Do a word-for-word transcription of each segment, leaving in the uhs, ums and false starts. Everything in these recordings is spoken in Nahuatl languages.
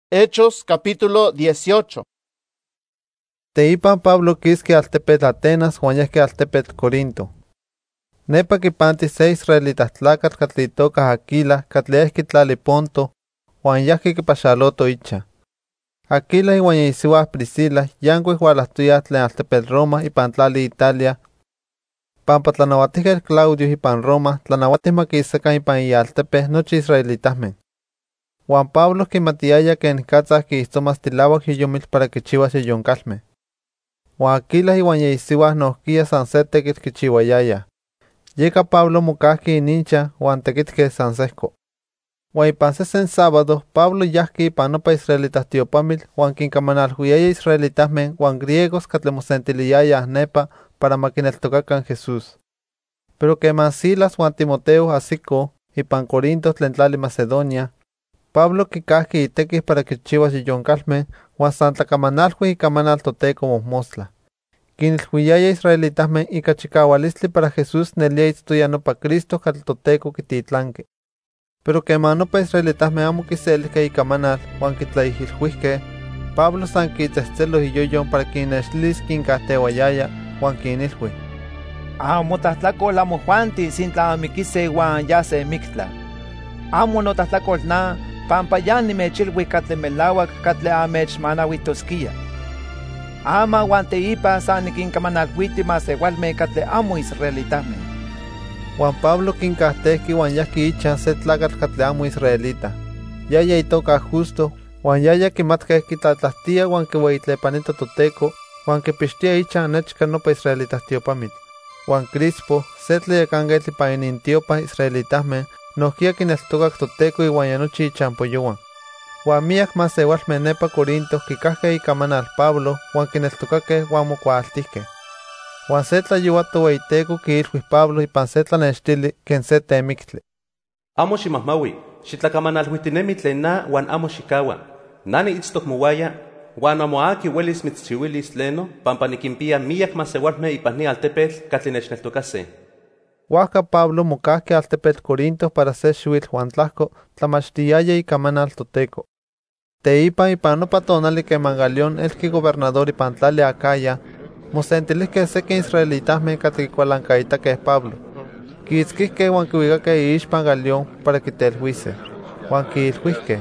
Hechos capítulo dieciocho. Teipan Pablo quisque altepetl Atenas huan yahque altepetl Corinto. Nepa quipanti se israelitas tlacatl catli itoca Aquila catli ehqui tlali Ponto huan yahque quipaxaloto icha. Aquila iuan isiuah Priscila yancuic hualahtoyah tlen altepetl Roma ipan tlali Italia. Pampa tlanauatihquetl Claudio ipan Roma tlanauatih maquisacan ipan ialtepe nochi israelitasmen. Juan Pablo quimatiaya ken catzah quiixtomas tilauac yoyomil para quichiuas yoyoncalmeh. Juan Aquila iuan isiuah nohquia san se tequitl quichiuayayah. Yeca Pablo mocahqui inincha huan tequitque san sehco. Huan ipan sesen sábado Pablo yahqui ipan nopa israelitas tiopamil huan quincamanalhuiyaya israelitasmen huan griegos catli mosentiliyayah nepa para maquineltocacan Jesús. Pero queman Silas huan Timoteo asicco ipan Corinto tlen tlali Macedonia, Pablo quicahqui itequih para quichiuas yoyoncalmeh huan san tlacamanalhui icamanal Toteco mojmostla. Quinilhuiyaya israelitasmen ica chicaualistli para Jesús nelia itztoya nopa Cristo catli Toteco quititlanqui. Pero queman nopa israelitasmen amo quiselihque icamanal huan quitlaihilhuihque, Pablo san quitzehtzelo iyoyon para quinextilis quincahtiauayaya huan quinilhui: Amo tahtlacol amo Juanti sintla amikise huan yase mictla. Amo notahtlacolt na, pampa ya nimechilhui catli melauac catli amechmanauitosquia. Ama huan teipa san niquincamanalhuiti maseualmeh catli amo israelitasmeh. Juan Pablo quincahtehqui huan yahqui icha se tlacatl catli amo israelita. Yaya itoca Justo, huan yaya quimatqueh quitlatlahtia huan quiueyitlepanito Toteco, huan quipixtia icha nechca nopa israelitas tiopamil. Juan Crispo, se tlayacanquetl ipan inintiopa israelitasmeh, nohquia quineltocac Toteco iuan ya nochi ichampoyouan. Huan miac maseualmeh nepa Corinto quicahque icamanal Pablo huan quineltocaque huan mocuaaltihque. Huan se tlayouato ueiteco quiilhui Pablo ipan se tlanextili ken se temictli: Amo ximahmaui, xitlacamanalhuitinemi tlen na huan amo xikaua. Nani itztoc mowaya, huan amo aki uelis mitzchiuilis tleno, pampa niquimpia miac maseualmeh ipan ni altepetl catli nechneltocaseh. Huaca Pablo mocahque altepetl Corinto para se xuitl huan tlahco tlamachtiyaya icamanal Toteco. Teipa ipan nopa tonali queman Galión elqui gobernador ipan tlali Acaya, mosentilihque sequin israelitasmen catli quicualancaitaqueh Pablo. Quiitzquihque huan quiuicaque iixpan Galión para quitelhuise. Huan quiilhuihque: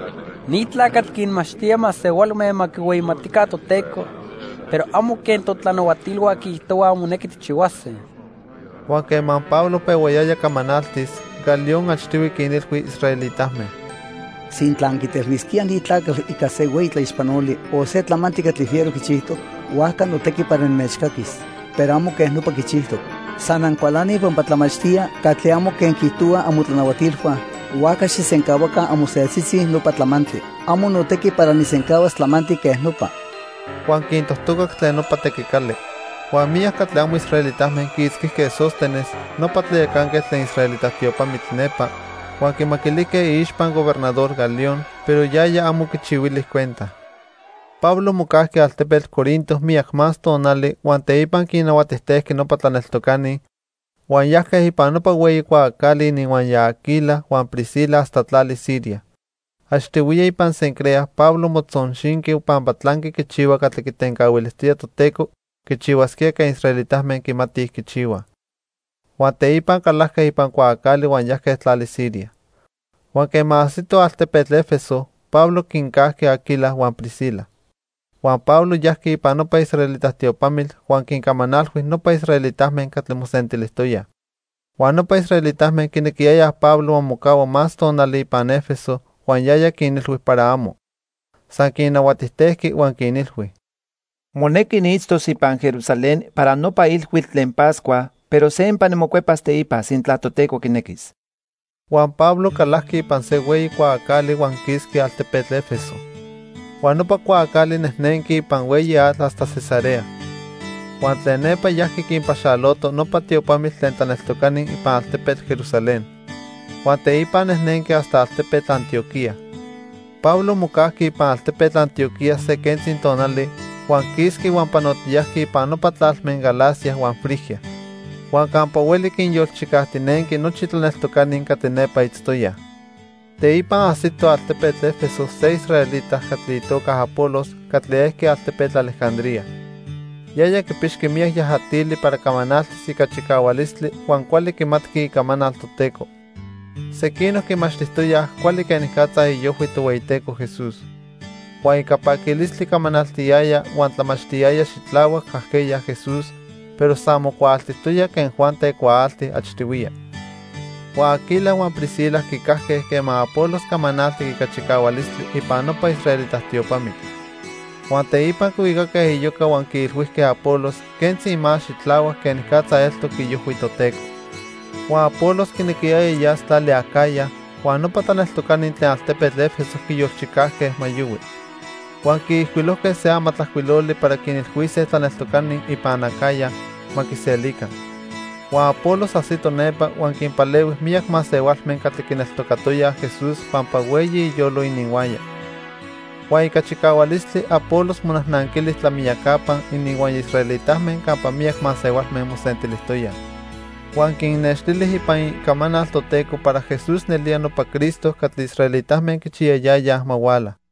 Ni tlacatl quinmachtia maseualmeh maquiueyimatica Toteco, pero amo ken totlanauatilua quihtoua moneki tichiuaseh. Huan queman Pablo peuayaya camanaltis, Galión achtiui quinilhui israelitasmen: Sintlan quitelhuisquia ni tlacatl ica se ueyi tlaixpanoli o se tlamanti catli fiero quichihtoc, huaca notequi para nimechcaquis, pero amo ken nopa quichihtoc. San ancualani pampa tlamachtia catli amo ken quihtua amo tlanauatilhua, huaca xisencahuaca amo setzitzi nopa tlamantli, amo notequi para nisencahuas tlamanti keh nopa. Huan quintohtocac tlen nopa tequicali. Huan miac catli amo israelitasmen quiitzquihque Sóstenes, nopa tlayacanquetl tlen israelitas tiopamitl nepa, huan quimaquilihque iixpan gobernador Galión, pero yaya amo quichiuilis cuenta. Pablo mocahque altepetl Corinto miac más tonali huan teipan quinauatihtehque nopa tlaneltocani, huan yahque ipan nopa ueyi cuaacali inuan ya Aquila huan Priscila hasta tlali Siria. Achtiuiya ipan Cencrea Pablo motzonxinqui pampa tlanqui quichiua catli quitencauilistia Toteco quichiuasquia ken israelitasmen quimatih quichiua. Huan teipan calahque ipan cuaacali huan yahque tlali Siria. Huan queman ahsito altepetl Éfeso, Pablo quincahque Aquila huan Priscila. Huan Pablo yahqui ipan nopa israelitas tiopamil huan quincamanalhui nopa israelitasmen catli mosentilihtoya. Huan nopa israelitasmen quinequiyayah Pablo huan mocaua más tonali ipan Éfeso huan yaya quinilhui para amo. San quinauatihtehqui huan quinilhui: Moneki niitztos ipan Jerusalén para nopa ilhuitl tlen Pascua, pero sempa nimocuepas teipa sintla Toteco quinequis. Huan Pablo calahqui ipan se ueyi cuaacali huan quisqui altepetl Éfeso. Huan nopa cuaacali nehnenqui ipan ueyi atl hasta Cesarea. Huan tlen nepa yahqui quinpaxaloto nopa tiopamil tlen tlaneltocani ipan altepetl Jerusalén. Huan teipa nehnenqui hasta altepetl Antioquía. Pablo mocahqui ipan altepetl Antioquía se kentzin tonali, huan quisqui huan panotiyahqui ipan nopa tlalmen Galacia huan Frigia. Huan campa ueli quinyolchicahtinenqui nochi tlaneltocanin catli nepa itztoyah. Teipan asito altepetl Efeso se israelitas catlitoca Apolos catleesque altepetl Alejandría. Yaya kipixki miak yajatili para kamanal sikachikawalistli huan kuali kimatki kamanal toteco. Sequinos kimachtistoyah kuali kenikatza iyohui toweiteco Jesús. Huan ikapakilistli kamanaltiyaya huan tlamachtiaya xitlawak kahkeya Jesús, pero samo kualtistoya ken Juan tekuaalti achtiwia. Huan Aquila huan Priscila kikahkeh kema Apolos kamanalti kikachikawalistli ipan nopa israelitas tiopamik. Huan teipan kuikakeh iyoka huan kiilhuihkeh Apolos kentzi ima xitlawak kenikatza elto kiyohui toteco. Huan Apolos kinekiaya yas tlali Acaya, huan nopa tlaneltokanin tlen altepetl Éfeso kiyolchikahkeh mayuwi. Huan kiihkuilohkeh se amatlahkuiloli para kinilhuiseh tlaneltokanin ipan Acaya makiselikan. Huan Apolos asito nepa huan kinpalewih miak masewalmen katli kineltokatoyah Jesús pampa weyi iyolo ininwaya. Huan ika chikawalistli Apolos monahnankilih tlamiyakapan ininwan israelitahmen kampa miak masewalmen mosentilihtoyah. Huan kinnextilih ipan kamanal toteco para Jesús nelia nopa Cristo katli israelitahmen kichiyayayah mawala.